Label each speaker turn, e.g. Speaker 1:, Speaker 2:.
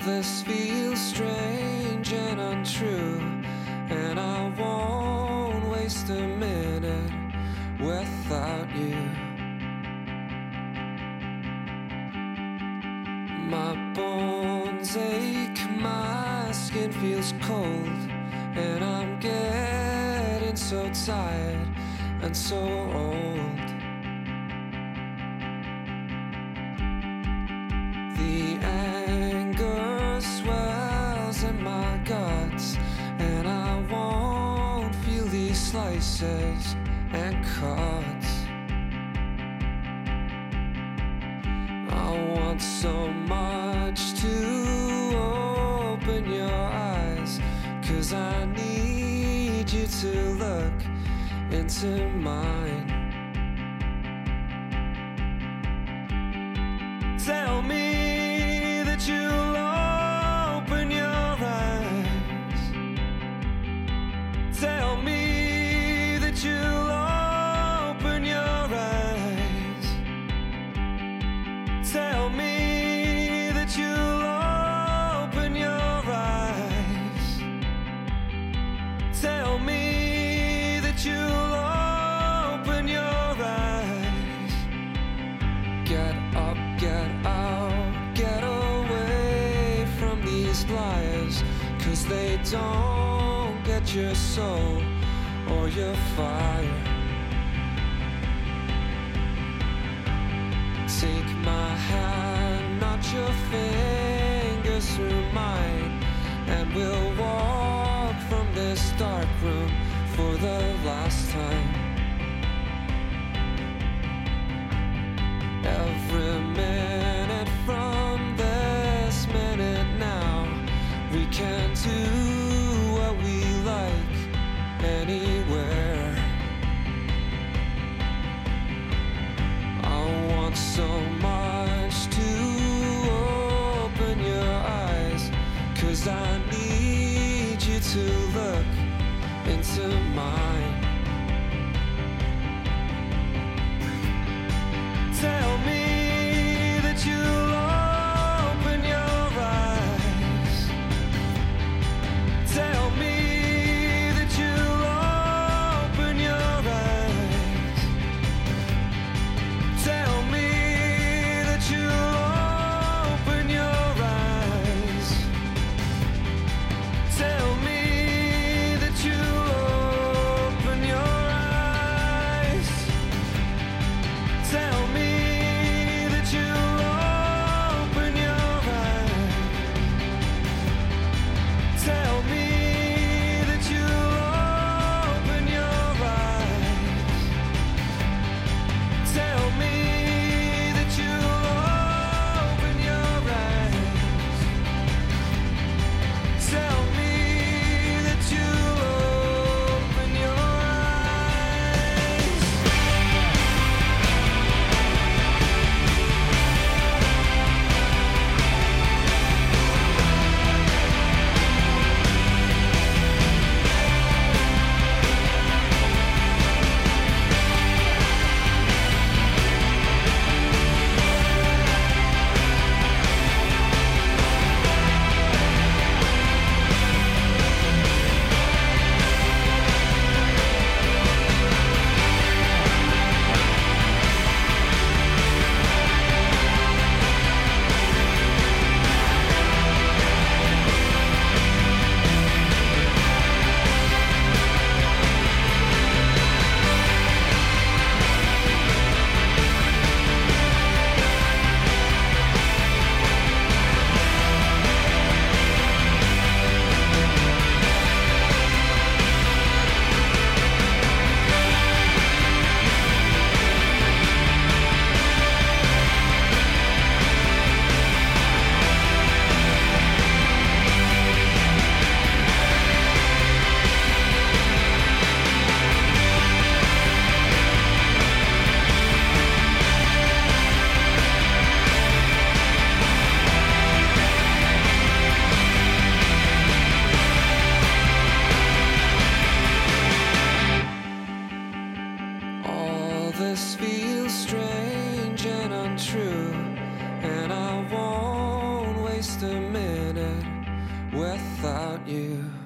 Speaker 1: this feels strange and untrue, and I won't waste a minute without you. My bones ache, my skin feels cold, and I'm getting so tired and so old. The anger swells in my guts, and I won't feel these slices and cuts. I want so much to open your eyes, 'cause I need you to look into mine. Tell me that you'll open your eyes. Tell me that you'll open your eyes. Tell me that you'll open your eyes. Tell me that you'll open your eyes. Get up, get out, get away from these liars, 'cause they don't get your soul or your fire. Take my hand, not your fingers through mine, and we'll walk from this dark room for the last time. Every minute from this minute now, we can do what we like anywhere. I want so much to open your eyes, 'cause I need you to look into mine. Tell me that you'll open your eyes. Tell me that you'll open your eyes. Tell me that you'll open your eyes. Tell me that you'll open your eyes. Tell me that you'll open your eyes. Tell me that you'll open your eyes. Tell me that you'll open your eyes. Tell me that you'll open your eyes. This feels strange and untrue, and I won't waste a minute you.